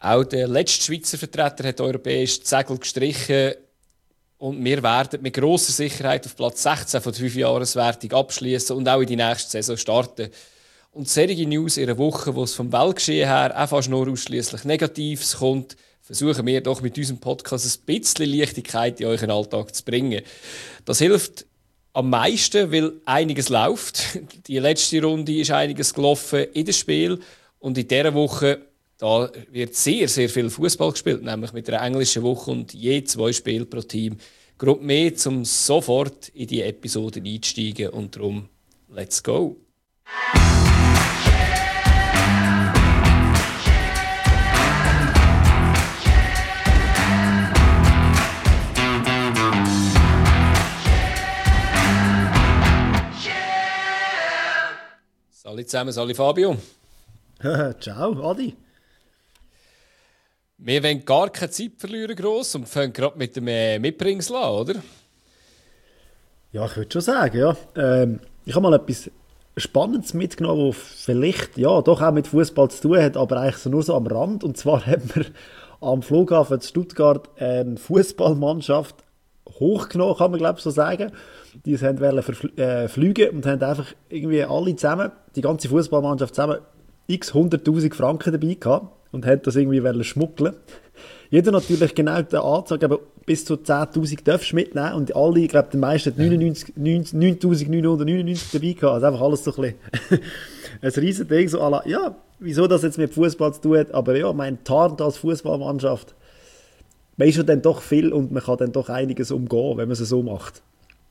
Auch der letzte Schweizer Vertreter hat europäisch die Segel gestrichen und wir werden mit grosser Sicherheit auf Platz 16 von der 5-Jahreswertung abschließen und auch in die nächste Saison starten. Und solche News in einer Woche, wo es vom Weltgeschehen her auch fast nur ausschliesslich Negatives kommt, versuchen wir doch mit unserem Podcast ein bisschen Leichtigkeit in euren Alltag zu bringen. Das hilft am meisten, weil einiges läuft. Die letzte Runde ist einiges gelaufen in dem Spiel und in dieser Woche da wird sehr, sehr viel Fußball gespielt, nämlich mit einer englischen Woche und je 2 Spiele pro Team. Grund mehr, um sofort in die Episode einzusteigen und darum, let's go! Salut zusammen, salut Fabio. Ciao, Adi. Wir wollen gar keine Zeit verlieren, gross, und fangen gerade mit dem Mitbringsel an, oder? Ja, ich würde schon sagen, ja. Ich habe mal etwas Spannendes mitgenommen, das vielleicht ja, doch auch mit Fußball zu tun hat, aber eigentlich nur so am Rand. Und zwar haben wir am Flughafen Stuttgart eine Fußballmannschaft hochgenommen, kann man glaube ich so sagen. Die wollten fliegen und haben einfach irgendwie alle zusammen, die ganze Fußballmannschaft zusammen, x 100'000 Franken dabei gehabt und haben das irgendwie schmuggeln. Jeder natürlich genau die Anzahl, aber bis zu 10'000 darfst du mitnehmen und alle, ich glaube, die meisten 9'999 dabei gehabt. Also einfach alles so ein bisschen ein riesen Ding, so à la, ja, wieso das jetzt mit Fußball zu tun hat, aber ja, mein Tarnt als Fußballmannschaft, man ist ja dann doch viel und man kann dann doch einiges umgehen, wenn man es so macht.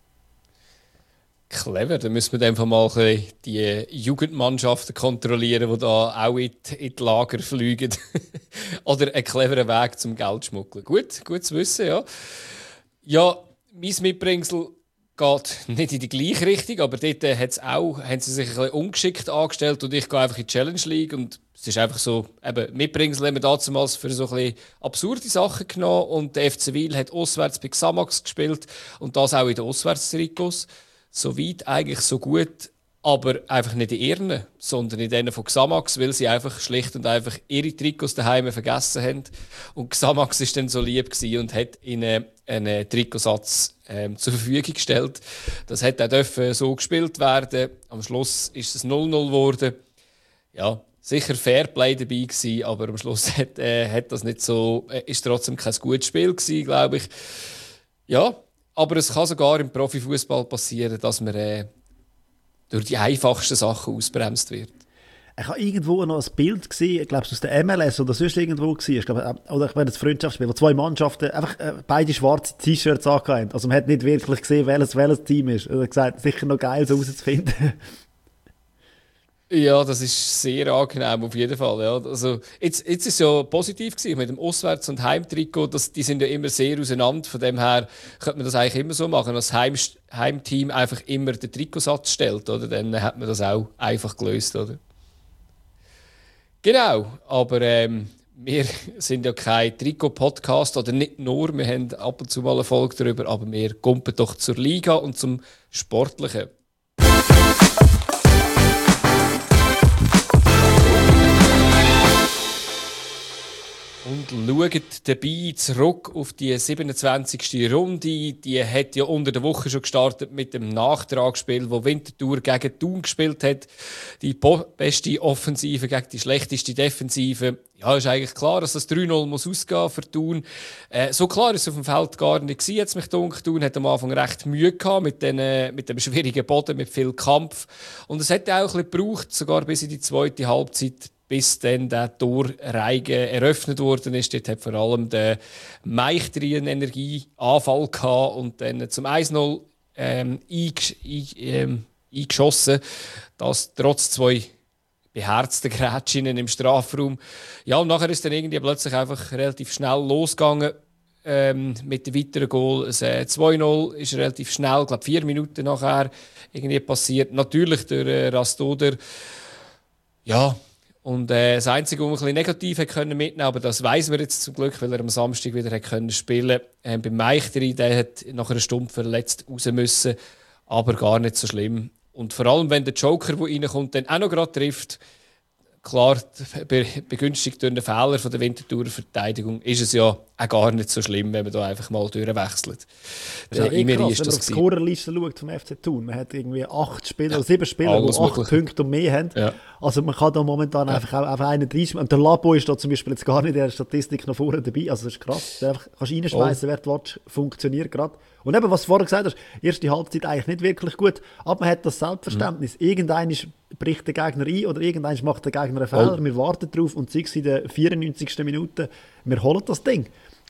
Clever, dann müssen wir einfach mal die Jugendmannschaften kontrollieren, die da auch in die Lager fliegen. Oder einen cleveren Weg zum Geld schmuggeln. Gut zu wissen, ja. Ja, mein Mitbringsel geht nicht in die gleiche Richtung, aber dort haben sie sich ein bisschen ungeschickt angestellt und ich gehe einfach in die Challenge League und es ist einfach so, eben, Mitbringsel haben wir damals für so ein bisschen absurde Sachen genommen und der FC Wil hat auswärts bei Xamax gespielt und das auch in den Auswärtstrikots. So weit eigentlich so gut, aber einfach nicht in ihren, sondern in denen von Xamax, weil sie einfach schlicht und einfach ihre Trikots daheim vergessen haben. Und Xamax war dann so lieb und hat ihnen einen Trikotsatz zur Verfügung gestellt. Das hat auch so gespielt werden. Am Schluss ist es 0-0 geworden. Ja, sicher Fairplay dabei gewesen, aber am Schluss hat das nicht so, ist trotzdem kein gutes Spiel gewesen, glaube ich. Ja. Aber es kann sogar im Profifußball passieren, dass man durch die einfachsten Sachen ausbremst wird. Ich habe irgendwo noch ein Bild gesehen, ich glaube es aus der MLS oder sonst irgendwo gesehen. Ich glaube, oder ich meine das Freundschaftsspiel, wo 2 Mannschaften einfach beide schwarze T-Shirts angehabt. Also man hat nicht wirklich gesehen, welches Team ist. Er hat gesagt, sicher noch geil, so herauszufinden. Ja, das ist sehr angenehm, auf jeden Fall. Ja. Also, jetzt ist es ja positiv gewesen, mit dem Auswärts- und Heimtrikot, die sind ja immer sehr auseinander. Von dem her könnte man das eigentlich immer so machen, dass das Heimteam einfach immer den Trikotsatz stellt, oder? Dann hat man das auch einfach gelöst, oder? Genau, aber wir sind ja kein Trikot-Podcast, oder nicht nur, wir haben ab und zu mal eine Folge darüber, aber wir kommen doch zur Liga und zum Sportlichen. Und schaut dabei zurück auf die 27. Runde. Die hat ja unter der Woche schon gestartet mit dem Nachtragsspiel, wo Winterthur gegen Thun gespielt hat. Die beste Offensive gegen die schlechteste Defensive. Ja, ist eigentlich klar, dass das 3-0 muss ausgehen für Thun. So klar ist es auf dem Feld gar nicht gewesen, jetzt mich dunkel. Thun hat am Anfang recht Mühe gehabt mit dem schwierigen Boden, mit viel Kampf. Und es hat auch ein bisschen gebraucht, sogar bis in die zweite Halbzeit, bis dann der Torreigen eröffnet worden ist. Dort hat vor allem der Meichtri einen Energieanfall gehabt und dann zum 1-0 eingeschossen. Das trotz 2 beherzten Grätschinnen im Strafraum. Ja, und nachher ist dann irgendwie plötzlich einfach relativ schnell losgegangen mit dem weiteren Goal. Das 2-0 ist relativ schnell, ich glaube 4 Minuten nachher irgendwie passiert. Natürlich durch Rastoder. Ja, und das Einzige, was man ein bisschen negativ mitnehmen konnte, aber das weiss man jetzt zum Glück, weil er am Samstag wieder spielen konnte. Beim Meichtri, der hat nach einer Stunde verletzt raus müssen, aber gar nicht so schlimm. Und vor allem, wenn der Joker, der reinkommt, dann auch noch gerade trifft, klar begünstigt durch den Fehler von der Winterthurer Verteidigung, ist es ja auch gar nicht so schlimm, wenn man da einfach mal durchwechselt. Das ist ja krass, wenn man auf die Scorerliste schaut vom FC Thun. Man hat irgendwie 8 Spieler, oder 7 Spieler, die 8 Punkte und mehr haben. Ja. Also man kann da momentan einfach auch auf 31. Und der Labo ist da zum Beispiel jetzt gar nicht in der Statistik noch vorne dabei. Also das ist krass. Du kannst reinschmeißen, wer du willst, funktioniert gerade. Und eben, was du vorher gesagt hast, erste Halbzeit eigentlich nicht wirklich gut, aber man hat das Selbstverständnis. Irgendeiner bricht der Gegner ein oder irgendeiner macht der Gegner einen Fehler. Wir warten drauf und sei es in der 94. Minute, wir holen das Ding.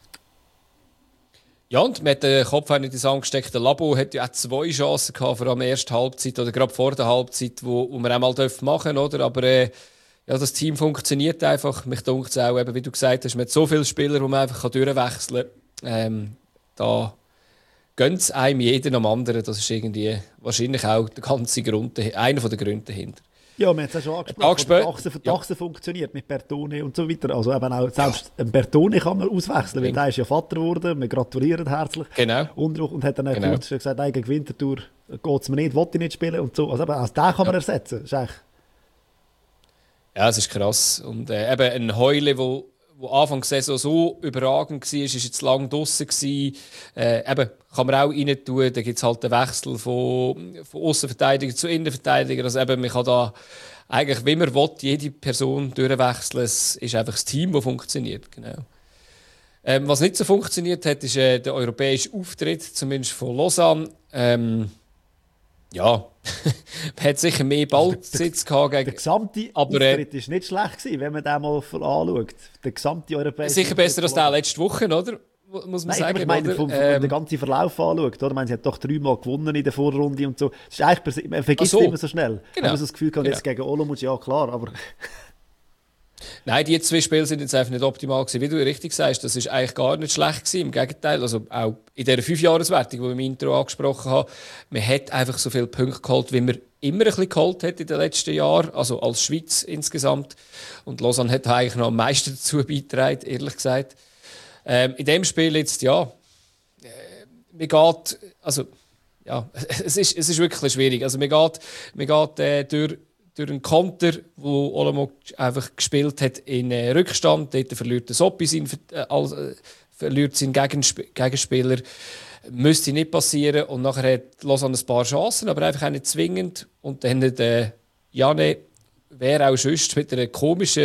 Ja, und man hat den Kopf nicht ins angesteckt. Der Labo hat ja auch 2 Chancen gehabt, vor allem in der ersten Halbzeit oder gerade vor der Halbzeit, wo wir auch mal machen dürfen, oder? Aber ja, das Team funktioniert einfach. Mich dunkt es auch, eben, wie du gesagt hast, man hat so viele Spieler, die man einfach durchwechseln kann. Da gönnt es einem jeden am anderen. Das ist irgendwie wahrscheinlich auch der ganze Grund, einer der Gründe dahinter. Ja, wir haben es ja schon angesprochen, die Achse funktioniert mit Bertone und so weiter. Also eben auch, selbst Bertone kann man auswechseln, weil der ist ja Vater geworden, wir gratulieren herzlich. Genau. Und hat dann auch kurz gesagt, gegen Winterthur geht es mir nicht, will ich nicht spielen und so. Also eben, den kann man ersetzen. Das ist echt... Ja, es ist krass. Und eben ein Heule, wo Anfang der Saison so überragend war, ist jetzt lang draussen gewesen. Eben, kann man auch rein tun. Da gibt es halt den Wechsel von Aussenverteidiger zu Innenverteidiger. Also eben, man kann da eigentlich, wie man will, jede Person durchwechseln. Es ist einfach das Team, das funktioniert. Genau. Was nicht so funktioniert hat, ist der europäische Auftritt, zumindest von Lausanne. Ja, man hat sicher mehr Ballbesitz gehabt. Der gesamte Auftritt war nicht schlecht gewesen, wenn man den mal anschaut. Der gesamte europäische sicher besser als der letzte Woche, oder? Muss man sagen. Ich meine, vom den ganzen Verlauf anschaut. Oder? Sie hat doch 3-mal gewonnen in der Vorrunde und so. Das ist eigentlich, man vergisst es immer so schnell. Genau. Wenn man so das Gefühl hat, jetzt gegen Olomouc, ja klar, aber... Nein, die 2 Spiele sind jetzt einfach nicht optimal gewesen. Wie du richtig sagst, das ist eigentlich gar nicht schlecht gewesen. Im Gegenteil, also auch in dieser 5-Jahres-Wertung, die wir im Intro angesprochen haben, man hat einfach so viele Punkte geholt, wie man immer ein bisschen geholt hat in den letzten Jahren, also als Schweiz insgesamt. Und Lausanne hat eigentlich noch am meisten dazu beigetragen, ehrlich gesagt. In dem Spiel jetzt, ja, man geht, also, ja, es ist wirklich schwierig. Also man geht durch einen Konter, wo Olomouc einfach gespielt hat in Rückstand. Dort verliert der Soppi verliert seinen Gegenspieler. Müsste nicht passieren. Und nachher hat Lausanne ein paar Chancen, aber einfach auch nicht zwingend. Und dann hat Jane, wer auch sonst, mit einer komischen,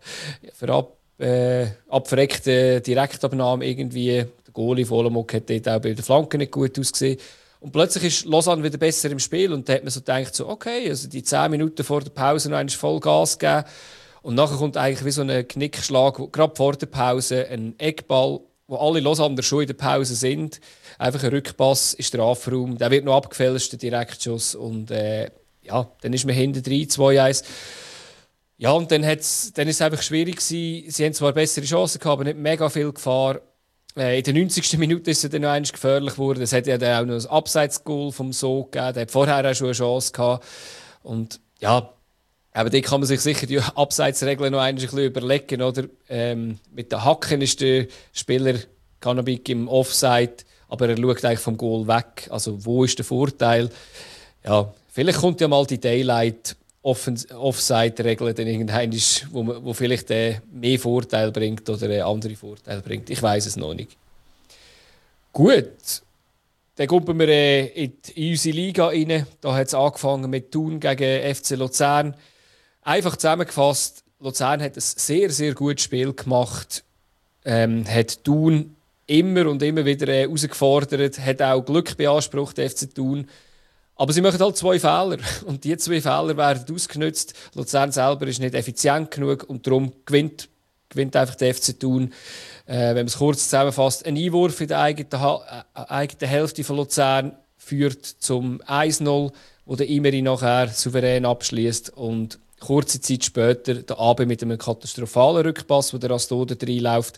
abverreckten Direktabnahme irgendwie. Der Goalie von Olomouc hat dort auch bei der Flanke nicht gut ausgesehen. Und plötzlich ist Lausanne wieder besser im Spiel und da hat man so gedacht, so, okay, also die 10 Minuten vor der Pause noch einmal voll Gas geben. Und nachher kommt eigentlich wie so ein Knickschlag, gerade vor der Pause, ein Eckball, wo alle Lausanner schon in der Pause sind. Einfach ein Rückpass in Strafraum, der wird noch abgefälscht, der Direktschuss. Und ja, dann ist man hinten 3-2-1. Ja, und dann ist es einfach schwierig gewesen. Sie haben zwar bessere Chancen gehabt, aber nicht mega viel Gefahr. In der 90. Minute ist es dann noch einmal gefährlich geworden. Es hat ja dann auch noch ein Abseits-Goal vom So gegeben. Der hat vorher auch schon eine Chance gehabt. Und ja, aber da kann man sich sicher die Abseitsregeln noch einmal ein bisschen überlegen. Oder? Mit den Hacken ist der Spieler Kanabik im Offside, aber er schaut eigentlich vom Goal weg. Also wo ist der Vorteil? Ja, vielleicht kommt ja mal die Daylight Offside-Regeln dann irgendein, wo vielleicht mehr Vorteil bringt oder andere Vorteil bringt. Ich weiß es noch nicht. Gut, dann kommen wir in unsere Liga rein. Da hat es angefangen mit Thun gegen FC Luzern. Einfach zusammengefasst, Luzern hat ein sehr, sehr gutes Spiel gemacht. Hat Thun immer und immer wieder herausgefordert, hat auch Glück beansprucht, der FC Thun. Aber sie machen halt 2 Fehler. Und die 2 Fehler werden ausgenutzt. Luzern selber ist nicht effizient genug und darum gewinnt einfach der FC Thun. Wenn man es kurz zusammenfasst, ein Einwurf in der eigenen Hälfte von Luzern führt zum 1-0, wo der Imeri nachher souverän abschließt und kurze Zeit später der Abe mit einem katastrophalen Rückpass, wo der Astode reinläuft.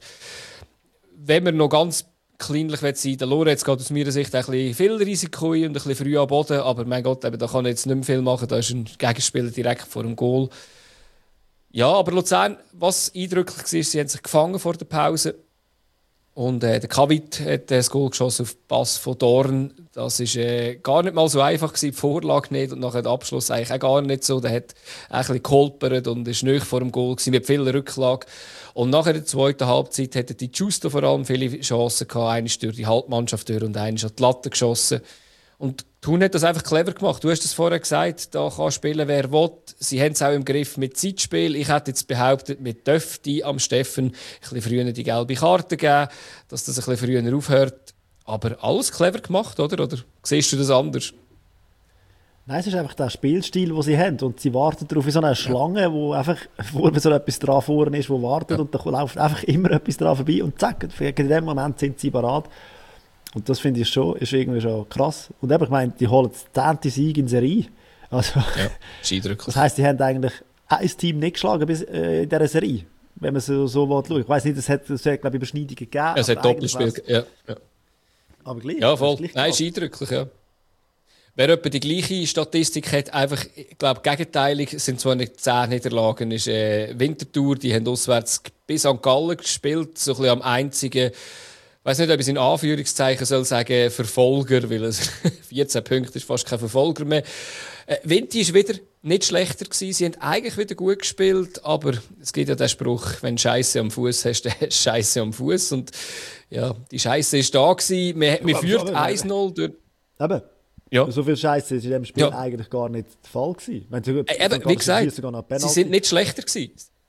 Wenn man noch ganz kleinlich sein, der Lorenz geht aus meiner Sicht ein bisschen viel Risiko ein und ein bisschen früh am Boden, aber mein Gott, eben, da kann er jetzt nicht mehr viel machen, da ist ein Gegenspieler direkt vor dem Goal. Ja, aber Luzern, was eindrücklich war, sie haben sich gefangen vor der Pause. Und der Kavit hat das Goal geschossen auf den Pass von Dorn. Das war gar nicht mal so einfach gewesen, die Vorlage nicht. Und nachher der Abschluss eigentlich auch gar nicht so. Der hat ein bisschen geholpert und ist nicht vor dem Goal gewesen, mit viel Rücklage. Und nachher in der zweiten Halbzeit hatte die Justo vor allem viele Chancen gehabt. Eine durch die Halbmannschaft durch und eine hat die Latte geschossen. Und Thun hat das einfach clever gemacht. Du hast es vorher gesagt, da kann spielen, wer will. Sie haben es auch im Griff mit Zeitspiel. Ich hätte jetzt behauptet, mit dürfte am Steffen ein bisschen früher die gelbe Karte geben, dass das ein bisschen früher aufhört. Aber alles clever gemacht, oder? Oder siehst du das anders? Nein, es ist einfach der Spielstil, den sie haben. Und sie warten darauf wie so eine Schlange, wo einfach vor so etwas dran vorne ist, wo wartet. Und da läuft einfach immer etwas dran vorbei. Und zack, in dem Moment sind sie parat. Und das finde ich schon, ist irgendwie schon krass. Und eben, ich meine, die holen den 10. Sieg in Serie. Also, ja, ist eindrücklich. Das heisst, die haben eigentlich ein Team nicht geschlagen bis in dieser Serie. Wenn man so schaut. Ich weiss nicht, es hat glaube ich, Überschneidungen gegeben. Ja, es hat Doppelspiel, ja. Aber gleich. Ja, voll. Nein, ist eindrücklich, ja. Wer etwa die gleiche Statistik hat, einfach, ich glaube, gegenteilig, sind zwar nicht 10 Niederlagen, ist Winterthur, die haben auswärts bis St. Gallen gespielt, so ein bisschen am einzigen, ich weiss nicht, ob ich es in Anführungszeichen soll sagen, Verfolger, weil es 14 Punkte ist fast kein Verfolger mehr. Winti war wieder nicht schlechter gewesen. Sie haben eigentlich wieder gut gespielt, aber es gibt ja den Spruch, wenn du Scheisse am Fuß hast, dann hast du Scheisse am Fuß. Und ja, die Scheisse ist da gewesen. Wir führt 1-0 durch. Eben. Ja. So viel Scheisse ist in diesem Spiel eigentlich gar nicht der Fall gewesen. Wie gesagt, sie sind nicht schlechter gewesen.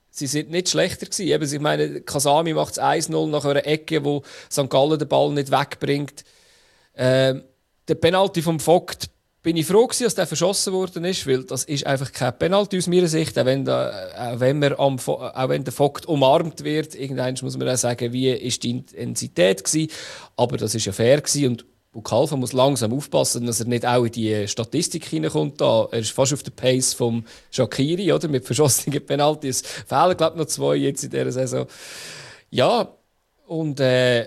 Eben, ich meine, Kasami macht es 1-0 nach einer Ecke, wo St. Gallen den Ball nicht wegbringt. Der Penalty vom Vogt, bin ich froh gewesen, dass der verschossen worden ist, weil das ist einfach kein Penalty aus meiner Sicht, auch wenn der Vogt umarmt wird. Irgendwann muss man auch sagen, wie ist die Intensität gewesen. Aber das ist ja fair gewesen und Bukalfa muss langsam aufpassen, dass er nicht auch in die Statistik hineinkommt. Er ist fast auf der Pace vom Shaqiri, oder? Mit verschossenen Penalties. Fehlen, glaube ich, noch 2 jetzt in dieser Saison. Ja, und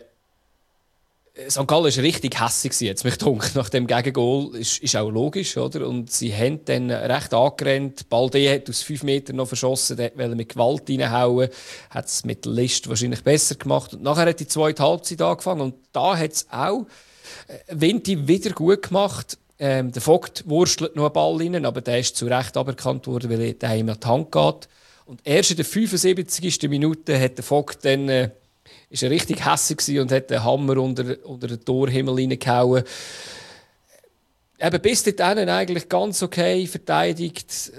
St. Gallen war richtig hässig jetzt, mich dunkel. Nach dem Gegengol ist auch logisch, oder? Und sie haben dann recht angerannt. Balde hat aus 5 Metern noch verschossen, der wollte mit Gewalt reinhauen. Hat es mit List wahrscheinlich besser gemacht. Und nachher hat die zweite Halbzeit angefangen. Und da hat es auch Winti wieder gut gemacht. Der Vogt wurstelt noch einen Ball rein, aber der ist zu Recht aberkannt worden, weil der ihm an die Hand geht. Und erst in der 75. Minute hat der Vogt dann, ist er richtig hässig und hat den Hammer unter den Torhimmel reingehauen. Eben bis dahin eigentlich ganz okay verteidigt.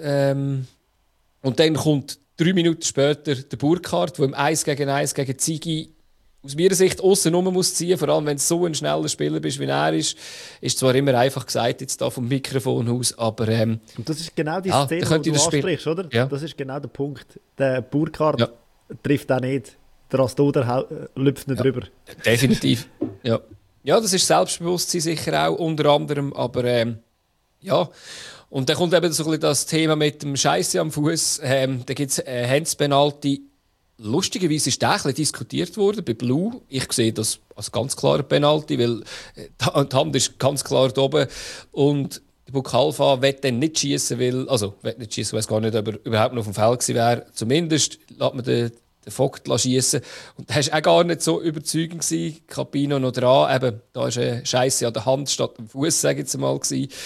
Und dann kommt 3 Minuten später der Burkhardt, der im 1-gegen-1 gegen Ziggy aus meiner Sicht aussen rum muss ziehen, vor allem wenn du so ein schneller Spieler bist, wie er ist. Ist zwar immer einfach gesagt, jetzt da vom Mikrofon aus, aber und das ist genau die Szene, die du ansprichst, oder? Ja. Das ist genau der Punkt. Der Burkhardt trifft auch nicht. Der Astoder lüpft nicht drüber. Definitiv. Ja. Ja, das ist Selbstbewusstsein sicher auch, unter anderem, aber ja. Und dann kommt eben so ein bisschen das Thema mit dem Scheisse am Fuß. Da gibt es Hands-Penalty. Lustigerweise ist der ein bisschen diskutiert worden bei Blue. Ich sehe das als ganz klarer Penalty, weil die Hand ist ganz klar da oben. Und der Bukalfa will dann nicht schießen, ich weiß gar nicht, ob er überhaupt noch auf dem Feld gewesen wäre. Zumindest lässt man den Vogt schießen. Und das war auch gar nicht so überzeugend gewesen. Capino noch dran. Eben, da war eine Scheisse an der Hand statt am Fuß, sage ich jetzt mal.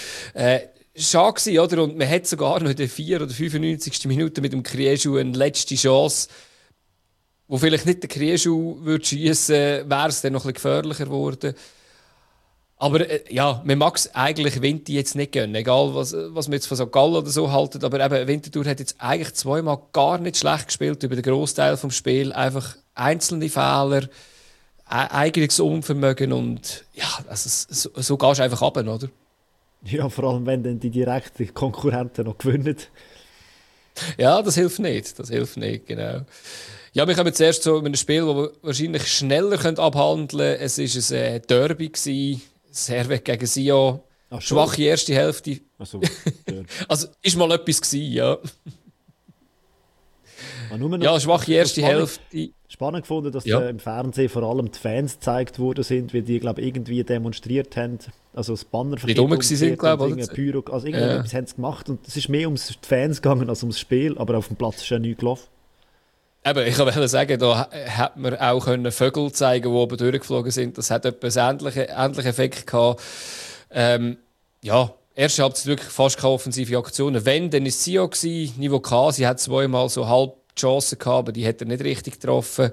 Schade gewesen, oder? Und man hat sogar noch in der 4. oder 95. Minute mit dem Krieschu eine letzte Chance, wo vielleicht nicht der Krieschu schiessen würde, wäre es dann noch ein bisschen gefährlicher geworden. Aber ja, man mag es eigentlich Winti jetzt nicht gönnen, egal was man jetzt von St. Gallen oder so haltet. Aber eben, Winterthur hat jetzt eigentlich 2-mal gar nicht schlecht gespielt über den Grossteil des Spiels. Einfach einzelne Fehler, eigenes Unvermögen und ja, also, so gehst du einfach runter, oder? Ja, vor allem, wenn dann die direkten Konkurrenten noch gewinnen. Ja, das hilft nicht, genau. Ja, wir kommen zuerst zu einem Spiel, das wir wahrscheinlich schneller abhandeln können. Es war ein Derby, Servette gegen Sion. Schwache erste Hälfte. So, also, ist mal etwas gewesen, ja. Ja, schwache erste Hälfte. Spannend gefunden, dass im Fernsehen vor allem die Fans gezeigt worden sind, weil die, glaube ich, irgendwie demonstriert haben. Also das Banner die dumm sind, glaube ich. Pyro, also irgendetwas haben sie gemacht und es ist mehr ums Fans gegangen als ums Spiel, aber auf dem Platz ist ja nichts gelaufen. Eben, ich wollte sagen, da hätte man auch Vögel zeigen können, die oben durchgeflogen sind. Das hat etwas ähnlichen Effekt gehabt. Ja, erste Halbzeit wirklich fast keine offensive Aktionen. Wenn, dann war es Sio gewesen, Niveau K. Sie hat zweimal so halb die Chance gehabt, aber die hat er nicht richtig getroffen.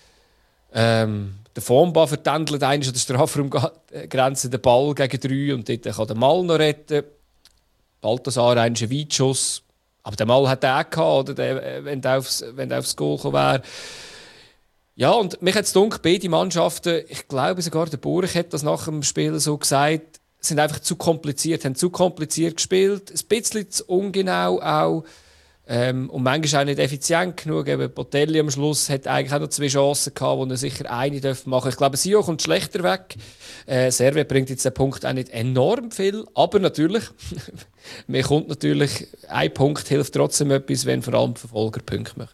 Der Formba vertändelt einen an der Strafraumgrenze den Ball gegen 3 und dort kann der Mal noch retten. Balthasar einen Weitschuss. Aber der Mal hat er gehabt, oder wenn der aufs Goal gekommen wäre. Ja, und mich hat es gedacht, beide Mannschaften, ich glaube sogar der Burch hat das nach dem Spiel so gesagt, sind einfach zu kompliziert, haben zu kompliziert gespielt, ein bisschen zu ungenau auch. Und manchmal auch nicht effizient genug. Eben Botelli am Schluss hat eigentlich auch noch 2 Chancen gehabt, wo er sicher eine machen dürfte. Ich glaube, Sio kommt schlechter weg. Servet bringt jetzt den Punkt auch nicht enorm viel. Aber natürlich, mir kommt natürlich, ein Punkt hilft trotzdem etwas, wenn vor allem Verfolger Punkte machen.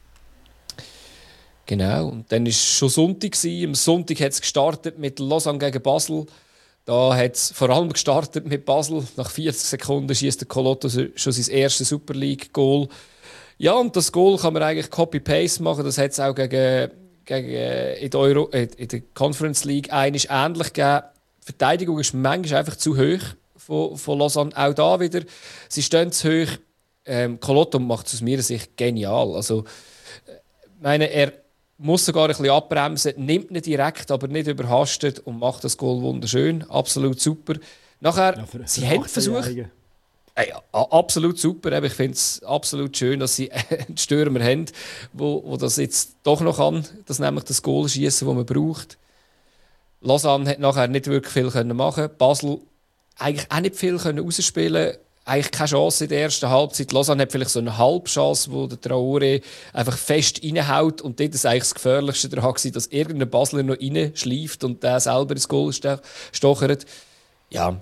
Genau, und dann war es schon Sonntag. Am Sonntag hat es gestartet mit Lausanne gegen Basel. Da hat es vor allem gestartet mit Basel. Nach 40 Sekunden schießt der Colotto schon sein erstes Super League-Goal. Ja, und das Goal kann man eigentlich Copy-Paste machen. Das hat es auch in der Conference League ähnlich gegeben. Die Verteidigung ist manchmal einfach zu hoch von Lausanne. Auch da wieder. Sie stehen zu hoch. Colotto macht es aus meiner Sicht genial. Also, er muss sogar ein bisschen abbremsen, nimmt nicht direkt, aber nicht überhastet und macht das Goal wunderschön. Absolut super. Nachher, ja, sie haben versucht... Ja, absolut super. Ich finde es absolut schön, dass sie einen Stürmer haben, wo das jetzt doch noch kann, das nämlich das Goal schießen, das man braucht. Lausanne hat nachher nicht wirklich viel machen können. Basel eigentlich auch nicht viel rausspielen. Eigentlich keine Chance in der ersten Halbzeit. Lausanne hat vielleicht so eine Halbchance, wo der Traoré einfach fest reinhaut. Und dort war eigentlich das Gefährlichste daran, dass irgendein Basler noch reinschleift und der selber ins Goal stochert. Ja.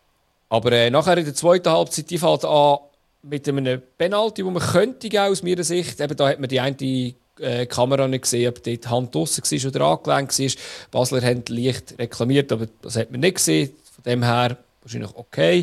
Aber nachher in der zweiten Halbzeit, die fällt an mit einem Penalty, wo man könnte aus meiner Sicht, eben da hat man die eine Kamera nicht gesehen, ob dort die Hand draussen war oder angelenkt war. Basler haben leicht reklamiert, aber das hat man nicht gesehen. Von dem her wahrscheinlich okay.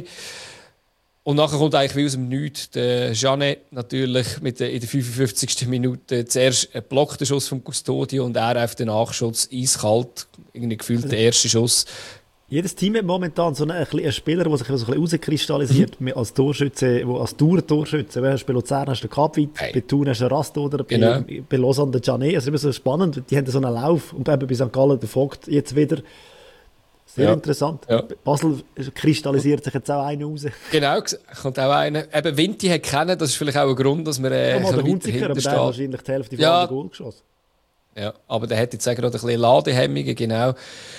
Und nachher kommt eigentlich wie aus dem Nichts der Jeannet natürlich in der 55. Minute zuerst ein blockter Schuss vom Custodio und er auf den Nachschuss eiskalt, irgendwie gefühlt der erste Schuss. Jedes Team hat momentan so einen Spieler, der sich so ein bisschen rauskristallisiert als Torschütze, als Dauertorschütze. Bei Luzern hast du den Capwit, bei Thun hast du den Rastoder, bei Lausanne den Janet. Also immer so spannend, die haben so einen Lauf. Und eben bei St. Gallen der Vogt jetzt wieder. Sehr interessant. Ja. Basel kristallisiert sich jetzt auch einer raus. Genau, kommt auch einer. Eben Vinti hat kennen, das ist vielleicht auch ein Grund, dass wir der Hunziker, aber der hat wahrscheinlich die Hälfte von dem Goal geschossen. Ja, aber der hat jetzt auch gerade ein bisschen Ladehemmungen, genau.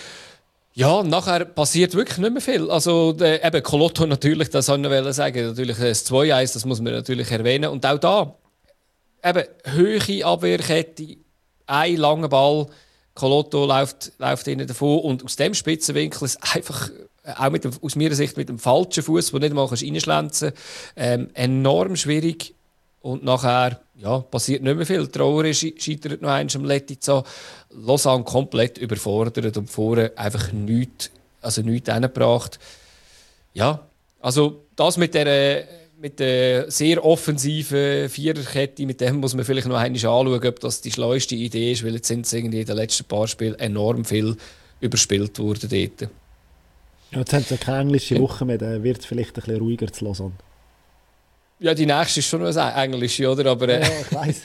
Ja, und nachher passiert wirklich nicht mehr viel. Also eben Colotto natürlich, das wollte ich sagen, natürlich das 2-1, das muss man natürlich erwähnen. Und auch da, eben hohe Abwehrkette, ein langer Ball, Colotto läuft ihnen davon und aus dem Spitzenwinkel ist einfach, auch aus meiner Sicht mit dem falschen Fuß, den nicht mal reinschlänzen kannst, enorm schwierig. Und nachher passiert nicht mehr viel. Traoré scheitert noch eins am Letizia. Lausanne komplett überfordert und vorne einfach nichts hingebracht. Ja, also das mit der sehr offensiven Viererkette, mit dem muss man vielleicht noch einmal anschauen, ob das die schleuste Idee ist, weil jetzt sind es irgendwie in den letzten paar Spielen enorm viel überspielt worden dort. Ja, jetzt haben sie keine englische Woche mehr, dann wird es vielleicht ein bisschen ruhiger zu Lausanne. Ja, die nächste ist schon noch eine englische, oder? Aber, ja, ich weiss.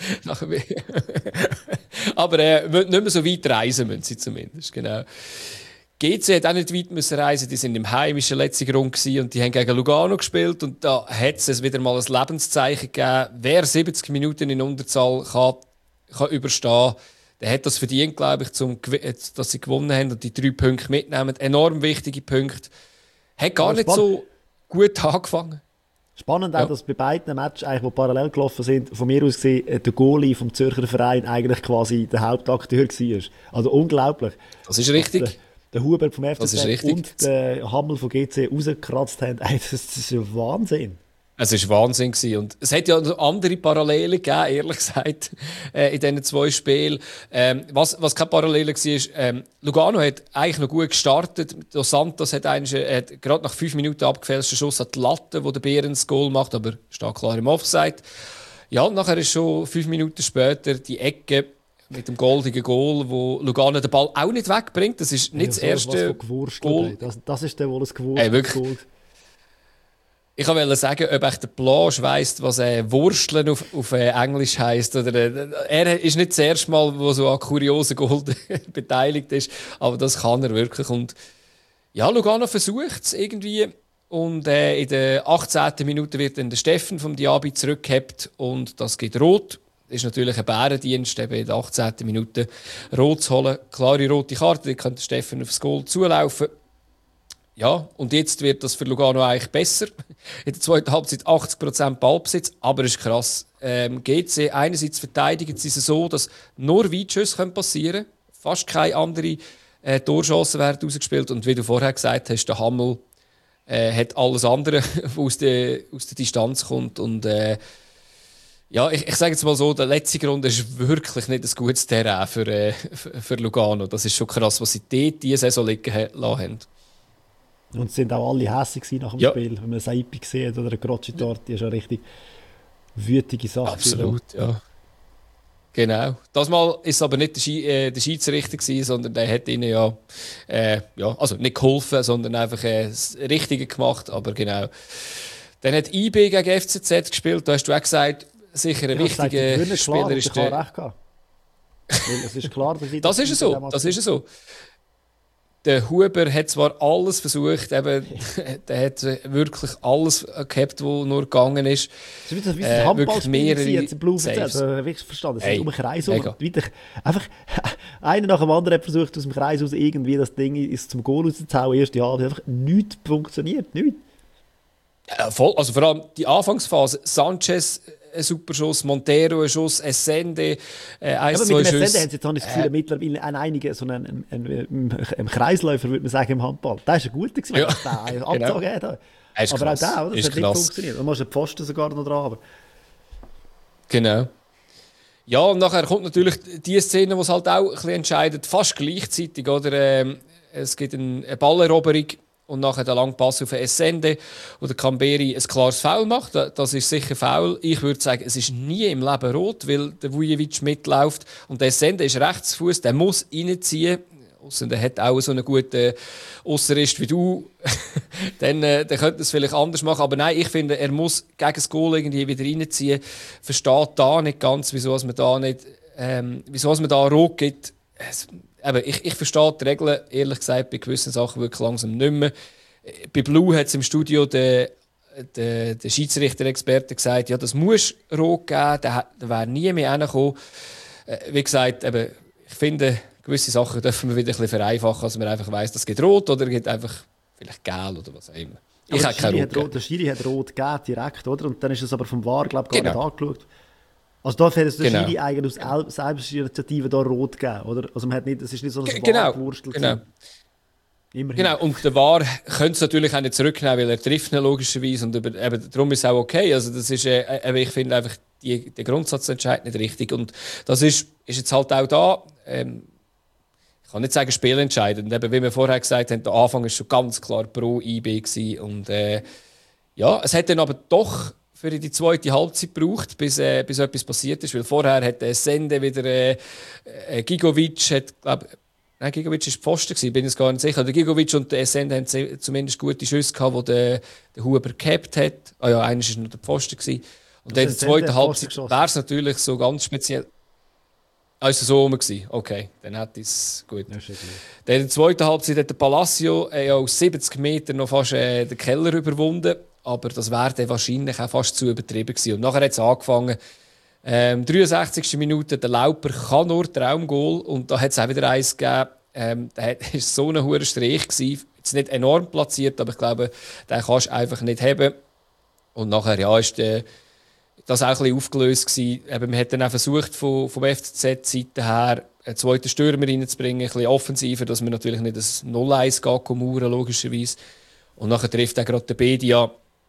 Aber nicht mehr so weit reisen müssen sie zumindest, genau. GC hat auch nicht weit müssen reisen, die sind im heimischen letzten Grund und die haben gegen Lugano gespielt und da hat es wieder mal ein Lebenszeichen gegeben. Wer 70 Minuten in Unterzahl kann überstehen, der hat das verdient, glaube ich, dass sie gewonnen haben und die 3 Punkte mitnehmen. Enorm wichtige Punkte. Hat gar nicht so gut angefangen. Spannend auch, dass bei beiden Matches, die parallel gelaufen sind, von mir aus gesehen, der Goalie vom Zürcher Verein eigentlich quasi der Hauptakteur war. Also unglaublich. Das ist richtig. Der Hubert vom FCZ und der Hammel von GC rausgekratzt haben. Das ist ja Wahnsinn. Es war Wahnsinn gewesen. Und es hat ja andere Parallelen gegeben, ehrlich gesagt, in diesen 2 Spielen. Was keine Parallele war, Lugano hat eigentlich noch gut gestartet. Dos Santos hat gerade nach 5 Minuten abgefälschten Schuss an die Latte, wo der Behrens das Goal macht, aber steht klar im Offside. Ja, und nachher ist schon 5 Minuten später die Ecke mit dem goldigen Goal, wo Lugano den Ball auch nicht wegbringt. Das ist nicht das erste Goal. Das ist der, wo es gewurscht Goal. Ich wollte sagen, ob echt der Plage weiss, was Wursteln auf Englisch heisst. Er ist nicht das erste Mal, wo so an kuriosen Goal beteiligt ist, aber das kann er wirklich. Und ja, Lugano versucht es irgendwie. Und in der 18. Minute wird dann der Steffen vom Diaby zurückgehabt und das gibt rot. Das ist natürlich ein Bärendienst, eben in der 18. Minute rot zu holen. Klare rote Karte, da könnte Steffen aufs Goal zulaufen. Ja, und jetzt wird das für Lugano eigentlich besser. In der zweiten Halbzeit 80% Ballbesitz, aber es ist krass. GC einerseits verteidigt sie so, dass nur Weitschüsse passieren können. Fast keine andere Torchancen werden ausgespielt. Und wie du vorher gesagt hast, der Hammel hat alles andere, was aus der Distanz kommt. Und ja, ich sage jetzt mal so, der letzte Runde ist wirklich nicht ein gutes Terrain für Lugano. Das ist schon krass, was sie dort diese Saison liegen lassen haben. Und es sind auch alle hässig nach dem Spiel. Wenn man Saipi sieht oder Grocci dort, die ist eine richtig wütige Sache. Absolut, ja. Genau. Das Mal ist es aber nicht der Schiedsrichter gewesen, sondern der hat ihnen also nicht geholfen, sondern einfach das Richtige gemacht. Aber genau. Dann hat IB gegen FCZ gespielt. Da hast du auch gesagt, sicher ein wichtiger Spieler ist der. Recht gehabt. Es ist klar, dass das ist so. Das ist so. Der Huber hat zwar alles versucht, eben, der hat wirklich alles gehabt, was nur gegangen ist. Das ist wie ein Handballspiel jetzt im Blumenfeld. Ich habe verstanden. Es ist um den Kreis herum. Einfach einer nach dem anderen hat versucht, aus dem Kreis aus irgendwie das Ding ist zum Goal rauszuhauen. Erst hat einfach nichts funktioniert. Nichts. Ja, voll. Also vor allem die Anfangsphase. Sanchez ein super Schuss, Montero ein Schuss, Essende, 1, 2 Schüsse. Mit dem Essende haben sie jetzt auch das Gefühl, mittlerweile einige, so ein Kreisläufer, würde man sagen, im Handball. Der ist ein guter gewesen, ja. Der Abzug hat. Aber auch der, das hat nicht funktioniert. Da musst du den Pfosten sogar noch dran haben. Genau. Ja, und nachher kommt natürlich die Szene, die es halt auch ein bisschen entscheidet, fast gleichzeitig. Oder? Es gibt eine Balleroberung und nachher der lange Pass auf Essende, wo der Kamberi ein klares Foul macht. Das ist sicher Foul. Ich würde sagen, es ist nie im Leben rot, weil der Vujovic mitläuft. Und der Essende ist Rechtsfuß, der muss reinziehen. Ausser der hat auch so einen guten Ausserist wie du. dann könnte es vielleicht anders machen. Aber nein, ich finde, er muss gegen das Goal irgendwie wieder reinziehen. Versteht da nicht ganz, wieso man da rot gibt. Ich verstehe die Regeln, ehrlich gesagt, bei gewissen Sachen wirklich langsam nicht mehr. Bei Blue hat es im Studio der Schiedsrichter-Experte gesagt, ja, das muss rot geben, der wäre nie mehr reingekommen. Wie gesagt, ich finde, gewisse Sachen dürfen wir wieder ein bisschen vereinfachen, dass man einfach weiss, das geht rot oder geht einfach vielleicht gelb oder was auch immer. Ich habe kein Rot. Der Schiri hat rot gegeben, direkt, oder? Und dann ist es aber vom VAR, glaube ich, gar nicht angeschaut. Also da hat der Schiri eigentlich aus Selbstinitiative da rot gegeben, oder? Also man hat nicht, es ist nicht so ein VAR-Gewurstel. Genau, und der VAR könnte es natürlich auch nicht zurücknehmen, weil er trifft ihn logischerweise und darum ist es auch okay. Also das ist, ich finde einfach, der Grundsatzentscheid nicht richtig und das ist jetzt halt auch da, ich kann nicht sagen spielentscheidend, wie wir vorher gesagt haben, der Anfang war schon ganz klar pro IB gewesen und es hat dann aber doch für die zweite Halbzeit gebraucht, bis etwas passiert ist. Weil vorher hat Sende wieder Gigovic, Gigovic war Pfosten, bin ich gar nicht sicher. Der Gigovic und der Sende haben zumindest gute Schüsse gehabt, die der Huber gehabt hat. Ah ja, einer war noch der Pfosten gewesen. Und dann in der zweiten Halbzeit wäre es natürlich so ganz speziell. Also so rum gewesen. Okay, dann hat es gut. Dann in der zweiten Halbzeit hat der Palacio aus 70 Metern noch fast den Keller überwunden. Aber das wäre dann wahrscheinlich auch fast zu übertrieben gewesen. Und nachher hat es angefangen. 63. Minute, der Lauper kann nur Traumgoal. Und da hat es auch wieder eins gegeben. Der war so ein hoher Strich gewesen. Jetzt nicht enorm platziert, aber ich glaube, den kannst du einfach nicht haben. Und nachher, ist das auch ein bisschen aufgelöst gewesen. Man hat dann auch versucht, vom FCZ-Seite her einen zweiten Stürmer reinzubringen, ein bisschen offensiver, dass man natürlich nicht das 0-1 geht, mauern, logischerweise. Und nachher trifft auch gerade der Bedia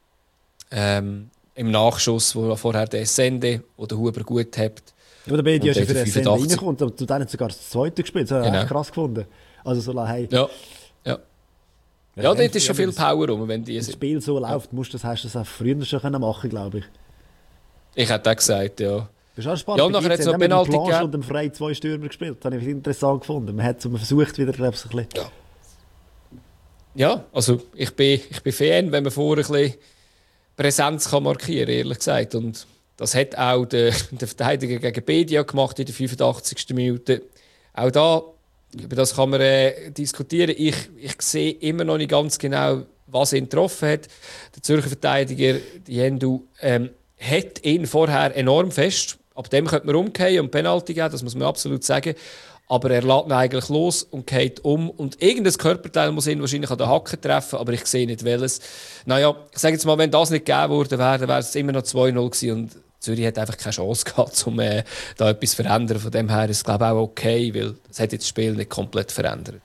im Nachschuss, wo vorher der Sende, wo der Huber gut hat. Ja, der Bedia ist für den Sende reinkommt, aber zu denen sogar das zweite gespielt. Das habe ich echt krass gefunden. Also so hey. Ja, dort ist schon viel Power rum, wenn das Spiel so läuft, hast du das auch früher schon machen, glaube ich. Ich hätte auch gesagt, ja. Das ist auch spannend. Ja, nachher hat es noch Penalty gegeben. Und dem Frey 2 Stürmer gespielt. Das habe ich interessant gefunden. Man hat es versucht, wieder, glaube ich, ein bisschen. Ja, also ich bin Fan, wenn man vorher ein bisschen Präsenz kann markieren kann, ehrlich gesagt. Und das hat auch der Verteidiger gegen Bedia gemacht in der 85. Minute. Auch da, über das kann man diskutieren. Ich sehe immer noch nicht ganz genau, was ihn getroffen hat. Der Zürcher Verteidiger, die Hendu, hat ihn vorher enorm fest. Ab dem könnte man umgehen und Penalty geben, das muss man absolut sagen. Aber er lässt ihn eigentlich los und geht um. Und irgendein Körperteil muss ihn wahrscheinlich an den Hacken treffen, aber ich sehe nicht welches. Naja, ich sage jetzt mal, wenn das nicht gegeben worden wäre, dann wäre es immer noch 2-0 gewesen. Und Zürich hat einfach keine Chance gehabt, um da etwas zu verändern. Von dem her ist es, glaube ich, auch okay, weil es hat jetzt das Spiel nicht komplett verändert.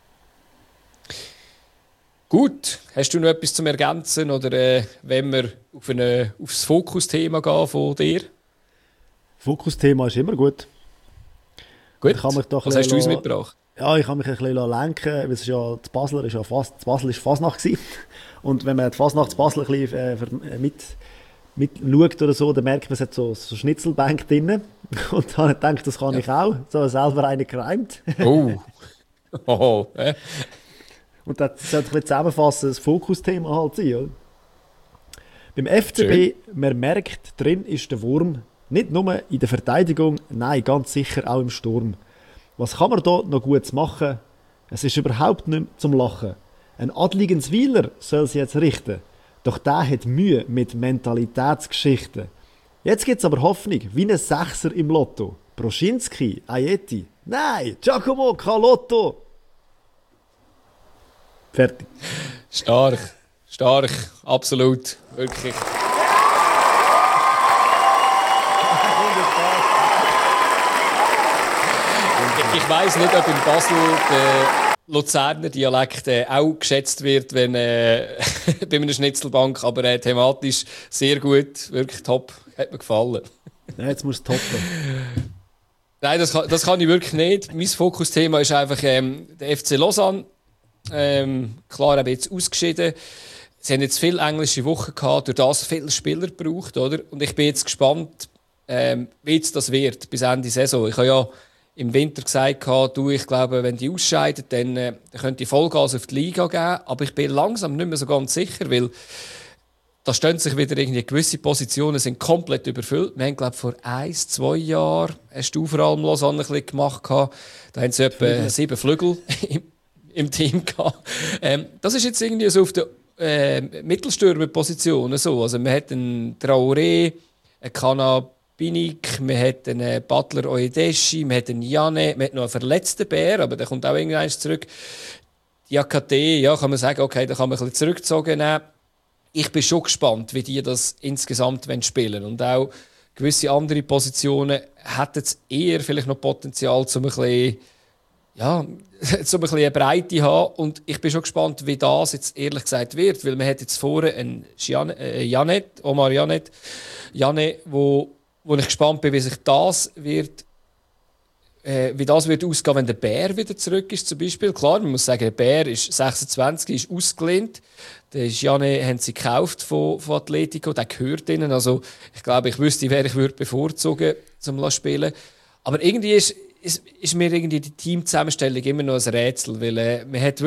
Gut, hast du noch etwas zum Ergänzen oder wenn wir auf das Fokusthema gehen von dir? Fokusthema ist immer gut. Gut, was hast du uns mitgebracht? Ja, ich habe mich ein bisschen lenken, weil es ist ja, Basel ist Fasnacht gewesen. Und wenn man die Fasnacht zu Basel ein bisschen mit schaut oder so, dann merkt man, es hat so Schnitzelbank drin. Und dann habe ich gedacht, das kann ich auch. So selber eine gereimt. Oh. Und das sollte ein bisschen zusammenfassen, das Fokusthema halt sein, oder? Beim FCB, man merkt, drin ist der Wurm. Nicht nur in der Verteidigung, nein, ganz sicher auch im Sturm. Was kann man da noch gut machen? Es ist überhaupt nicht mehr zum Lachen. Ein Adligenswiler soll sie jetzt richten. Doch der hat Mühe mit Mentalitätsgeschichten. Jetzt gibt es aber Hoffnung, wie ein Sechser im Lotto. Broschinski, Aieti. Nein, Giacomo Calotto. Fertig. Stark, absolut, wirklich. Ich weiss nicht, ob in Basel der Luzerner Dialekt auch geschätzt wird, wenn bei einer Schnitzelbank, aber thematisch sehr gut, wirklich top, hat mir gefallen. Ja, jetzt musst du toppen. Nein, das kann ich wirklich nicht. Mein Fokusthema ist einfach der FC Lausanne. Klar, eben jetzt ausgeschieden. Sie haben jetzt viele englische Wochen gehabt, durch das viele Spieler gebraucht, oder? Und ich bin jetzt gespannt, wie jetzt das wird bis Ende Saison. Ich habe ja im Winter gesagt, ich glaube, wenn die ausscheiden, dann könnte ich Vollgas auf die Liga geben. Aber ich bin langsam nicht mehr so ganz sicher, weil da stehen sich wieder irgendwie gewisse Positionen sind komplett überfüllt. Wir haben, glaube ich, vor 1-2 Jahren hast du vor allem Lausanne ein bisschen gemacht. Da haben sie etwa 7 Flügel im Team gehabt. Das ist jetzt irgendwie so auf der Mittelstürmerposition so. Also man hat einen Traoré, einen Kanabinik, man hat einen Butler Oedeshi, man hat einen Jane, man hat noch einen verletzten Bär, aber der kommt auch irgendwann zurück. Die AKT, ja, kann man sagen, okay, da kann man ein bisschen zurückgezogen nehmen. Ich bin schon gespannt, wie die das insgesamt spielen wollen. Und auch gewisse andere Positionen hätten es eher vielleicht noch Potenzial, um ein bisschen, ja, um ein bisschen eine Breite zu haben. Und ich bin schon gespannt, wie das jetzt ehrlich gesagt wird. Weil man hat jetzt vorne einen Omar Janet, wo ich gespannt bin, wie sich das wird, wie das wird ausgehen, wenn der Bär wieder zurück ist, zum Beispiel. Klar, man muss sagen, der Bär ist 26, ist ausgelehnt. Den Gianni haben sie gekauft von Atletico, der gehört ihnen. Also ich glaube, ich wüsste, wer ich würde bevorzugen zum Spielen. Aber irgendwie ist mir irgendwie die Teamzusammenstellung immer noch ein Rätsel, weil man hat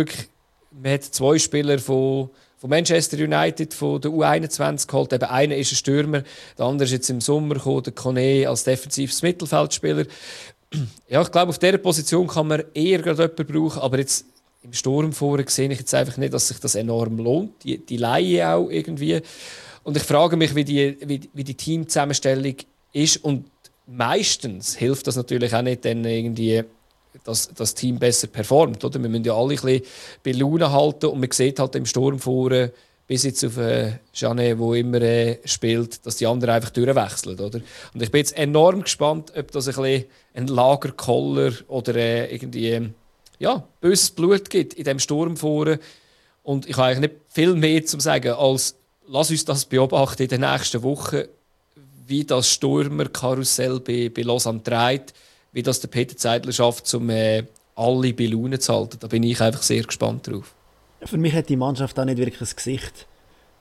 2 Spieler von Manchester United, von der U21 geholt. Eben einer ist ein Stürmer, der andere ist jetzt im Sommer gekommen, der Kone als defensives Mittelfeldspieler. Ja, ich glaube, auf dieser Position kann man eher gerade jemanden brauchen, aber jetzt im Sturm vorher sehe ich jetzt einfach nicht, dass sich das enorm lohnt. Die Laie auch irgendwie. Und ich frage mich, wie die Teamzusammenstellung ist. Und meistens hilft das natürlich auch nicht, dann irgendwie, dass das Team besser performt. Oder? Wir müssen ja alle ein bisschen bei Laune halten und man sieht halt im Sturm vorher, bis jetzt auf Janet, der immer spielt, dass die anderen einfach durchwechseln. Oder? Und ich bin jetzt enorm gespannt, ob das ein bisschen ein Lagerkoller oder irgendwie böses Blut gibt in diesem Sturm vorne. Und ich habe eigentlich nicht viel mehr zu sagen, als lass uns das beobachten in den nächsten Wochen, wie das Stürmerkarussell bei Lausanne trägt, wie das der Peter Zeidler schafft, um alle bei Laune zu halten. Da bin ich einfach sehr gespannt drauf. Für mich hat die Mannschaft auch nicht wirklich ein Gesicht.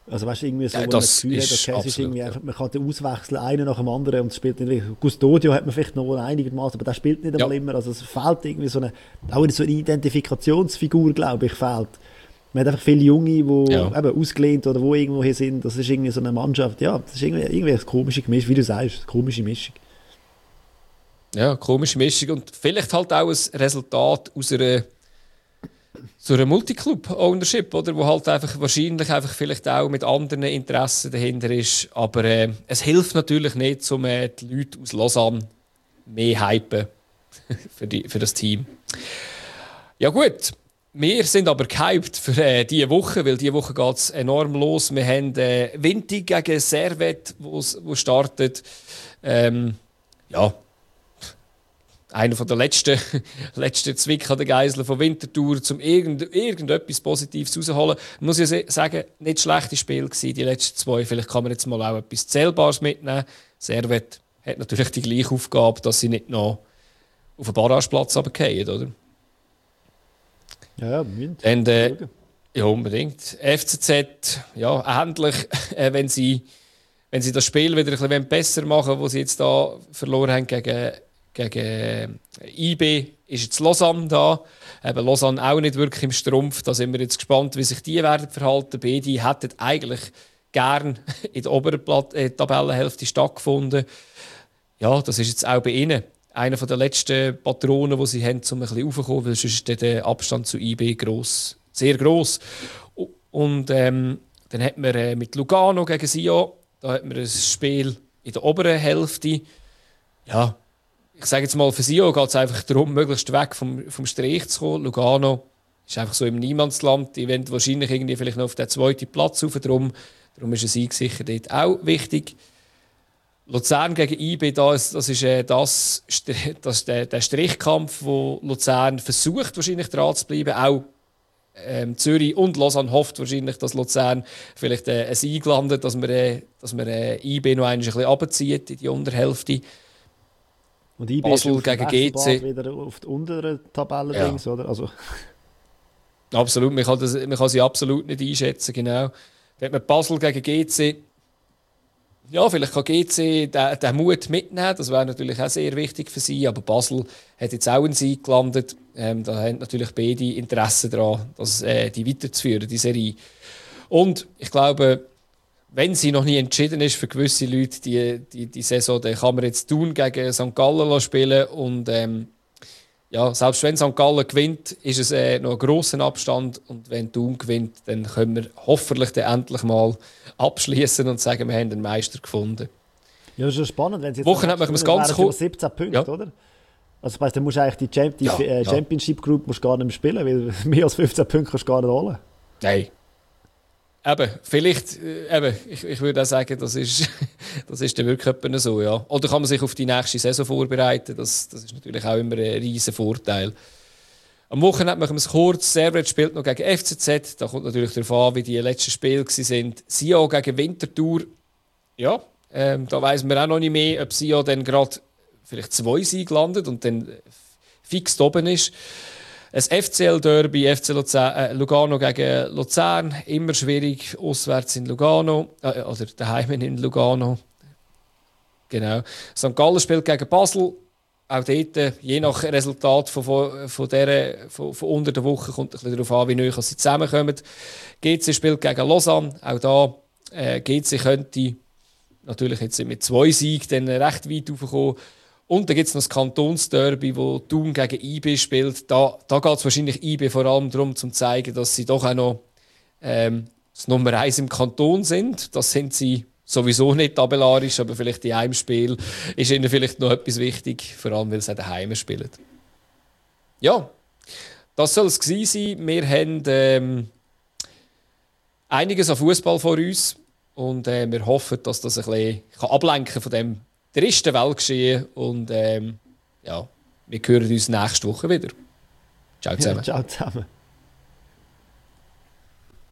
Also weißt du, irgendwie so, Ja, wo man das das Gefühl hat, ist okay, es ist absolut, irgendwie ja. einfach, man kann den auswechseln, einen nach dem anderen und es spielt nicht wirklich. Custodio hat man vielleicht noch einigermaßen, aber der spielt nicht einmal Ja. immer. Also es fehlt irgendwie auch so eine Identifikationsfigur, glaube ich, fehlt. Man hat einfach viele Junge, die Ja. eben ausgelehnt oder wo irgendwo hier sind. Das ist irgendwie so eine Mannschaft, ja, das ist irgendwie eine komische Mischung, wie du sagst, eine komische Mischung. Ja, komische Mischung und vielleicht halt auch ein Resultat aus so einer Multiclub-Ownership, oder? Wo halt einfach wahrscheinlich einfach vielleicht auch mit anderen Interessen dahinter ist. Aber es hilft natürlich nicht, um die Leute aus Lausanne mehr hypen für das Team. Ja gut, wir sind aber gehypt für diese Woche, weil diese Woche geht es enorm los. Wir haben Vinti gegen Servette, wo startet. Ja, einer der letzten Zwick an der Geisel von Winterthur, um irgendetwas Positives rauszuholen. Muss ich sagen, nicht schlechte Spiele gewesen, die letzten zwei. Vielleicht kann man jetzt mal auch etwas Zählbares mitnehmen. Servette hat natürlich die gleiche Aufgabe, dass sie nicht noch auf den Barrageplatz runterfallen, oder? Ja, müssen. Und, ja, unbedingt. FCZ, ja, endlich, wenn sie das Spiel wieder ein bisschen besser machen, wo sie jetzt da verloren haben gegen IB, ist jetzt Lausanne da. Eben Lausanne auch nicht wirklich im Strumpf. Da sind wir jetzt gespannt, wie sich die werden verhalten. Beide hätten eigentlich gern in der oberen Tabellenhälfte stattgefunden. Ja, das ist jetzt auch bei ihnen einer der letzten Patronen, die sie haben, um ein bisschen raufzukommen, weil sonst ist der Abstand zu IB sehr gross. Und dann hat man mit Lugano gegen Sion, da hat man ein Spiel in der oberen Hälfte. Ja, ich sage jetzt mal, für Sion geht es einfach darum, möglichst weg vom Strich zu kommen. Lugano ist einfach so im Niemandsland. Die wollen wahrscheinlich irgendwie vielleicht noch auf den zweiten Platz rauf. Darum ist ein Sieg sicher dort auch wichtig. Luzern gegen IB, das ist der Strichkampf, wo Luzern versucht, wahrscheinlich dran zu bleiben. Auch Zürich und Lausanne hofft wahrscheinlich, dass Luzern vielleicht ein Sieg landet, dass man IB noch ein bisschen runterzieht in die Unterhälfte. Und IB Basel ist gegen Wechselbad GC. wieder auf die unteren Tabellen, Ja. oder? Also. Absolut, man kann sie absolut nicht einschätzen, genau. Dann hat man Basel gegen GC. Ja, vielleicht kann GC den Mut mitnehmen, das wäre natürlich auch sehr wichtig für sie, aber Basel hat jetzt auch einen Sieg gelandet. Da haben natürlich beide Interesse daran, die weiterzuführen, die Serie. Und ich glaube, wenn sie noch nie entschieden ist für gewisse Leute, die Saison, dann kann man jetzt Thun gegen St. Gallen spielen und ja, selbst wenn St. Gallen gewinnt, ist es noch ein grosser Abstand. Und wenn Thun gewinnt, dann können wir hoffentlich dann endlich mal abschließen und sagen, wir haben den Meister gefunden. Ja, das ist ja spannend, wenn sie jetzt Wochen hat man es ganz kurz 17 Punkte, ja. oder? Also das heisst, dann musst du eigentlich die Ja. Championship Group musst gar nicht mehr spielen, weil mehr als 15 Punkte kannst du gar nicht holen. Nein. Eben, vielleicht, ich würde auch sagen, das ist dann wirklich so, ja. Oder kann man sich auf die nächste Saison vorbereiten, das ist natürlich auch immer ein riesen Vorteil. Am Wochenende machen wir es kurz, Servette spielt noch gegen FCZ, da kommt natürlich darauf an, wie die letzten Spiele waren. Sion gegen Winterthur, ja, da weiss man auch noch nicht mehr, ob Sion dann gerade vielleicht 2 Siege landet und dann fix oben ist. Ein FCL-Derby, FC Lugano gegen Luzern, immer schwierig, auswärts in Lugano, oder daheim in Lugano. Genau. St. Gallen spielt gegen Basel, auch dort, je nach Resultat von unter der Woche, kommt ein bisschen darauf an, wie nahe sie zusammenkommen. GC spielt gegen Lausanne, auch da, GC könnte natürlich jetzt mit 2 Siegen dann recht weit raufkommen. Und dann gibt es noch das Kantonsderby, wo Thun gegen IB spielt. Da geht es wahrscheinlich IB vor allem darum, um zu zeigen, dass sie doch auch noch das Nummer 1 im Kanton sind. Das sind sie sowieso nicht tabellarisch, aber vielleicht in einem Spiel ist ihnen vielleicht noch etwas wichtig, vor allem weil sie daheim spielen. Ja, das soll es gewesen sein. Wir haben einiges an Fußball vor uns und wir hoffen, dass das ein bisschen ablenken von dem tristen Weltgeschehen und ja, wir hören uns nächste Woche wieder. Ciao zusammen. Ja, ciao zusammen.